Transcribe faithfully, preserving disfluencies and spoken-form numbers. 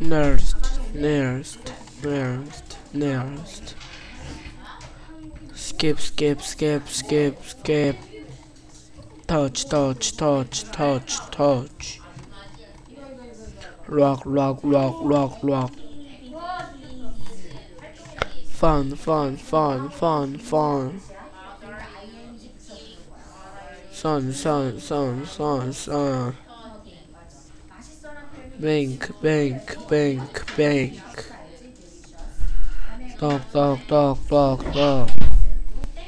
nearest, nearest, nearest, nearest. Skip, skip, skip, skip, skip. Touch, touch, touch, touch, touch. Rock, rock, rock, rock, rock. Fun, fun, fun, fun, fun. Sun, sun, sun, sun, sun. Bank, bank, bank, bank. Dog, dog, dog, dog, dog.